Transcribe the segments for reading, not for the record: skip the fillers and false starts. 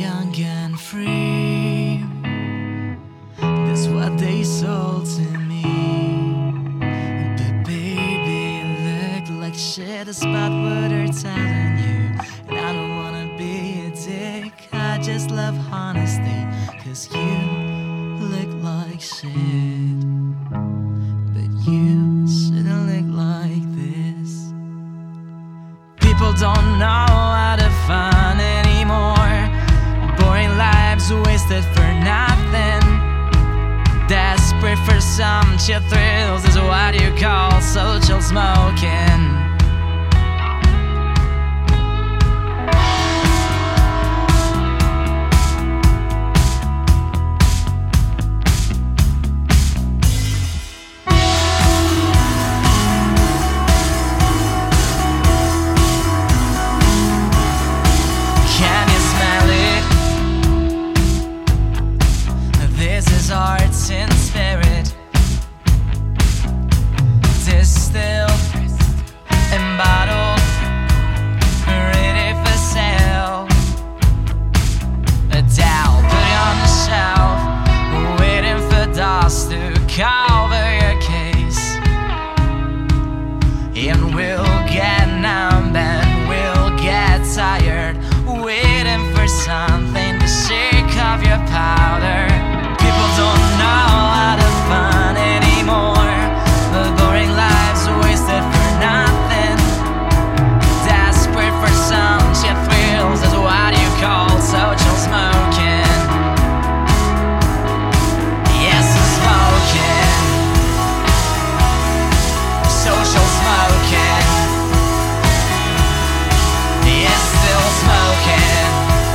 young and free. That's what they sold to me. But baby, you look like shit despite what they're telling you. And I don't wanna be a dick, I just love honesty. 'Cause you look like shit, but you shouldn't look like this. People don't know how to fun anymore. Boring lives wasted for nothing. Desperate for some chill thrills is what you call social smoking. Arts in spirit, distilled and bottled, ready for sale. A doll put it on the shelf, waiting for dust to cover your case. And we'll get numb and we'll get tired, waiting for something to shake off your powder. Don't know how to fun anymore. The boring lives wasted for nothing. Desperate for some shit thrills is what you call social smoking. Yes, smoking. Social smoking. Yes, still smoking.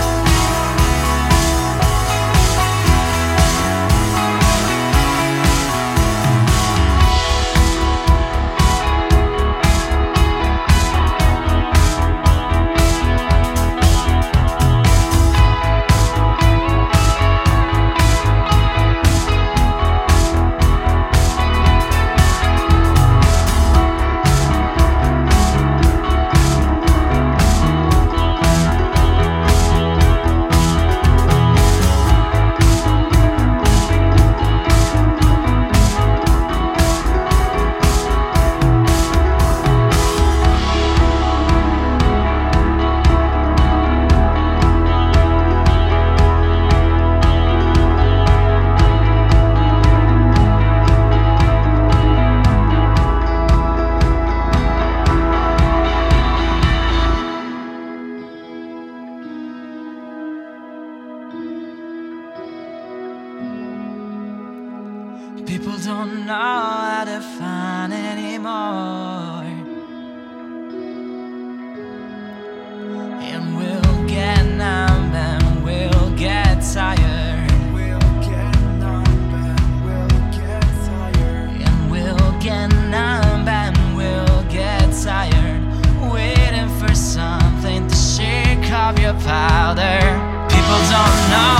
People don't know how to fun anymore. And we'll get numb and we'll get tired. We'll get numb and we'll get tired. And we'll get numb and we'll get tired, waiting for something to shake off your powder. People don't know